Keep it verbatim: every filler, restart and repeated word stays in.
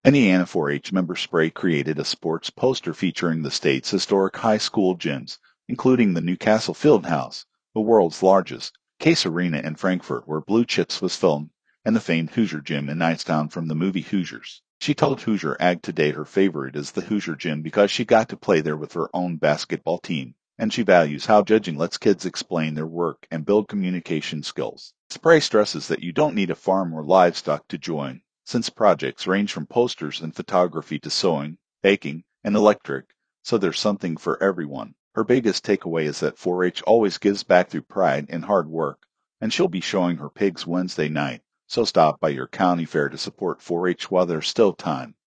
Indiana four H member Spray created a sports poster featuring the state's historic high school gyms, including the Newcastle Fieldhouse, the world's largest, Case Arena in Frankfurt, where Blue Chips was filmed, and the famed Hoosier Gym in Knightstown from the movie Hoosiers. She told Hoosier Ag Today her favorite is the Hoosier Gym because she got to play there with her own basketball team, and she values how judging lets kids explain their work and build communication skills. Spray stresses that you don't need a farm or livestock to join, since projects range from posters and photography to sewing, baking, and electric, so there's something for everyone. Her biggest takeaway is that four H always gives back through pride and hard work, and she'll be showing her pigs Wednesday night, so stop by your county fair to support four H while there's still time.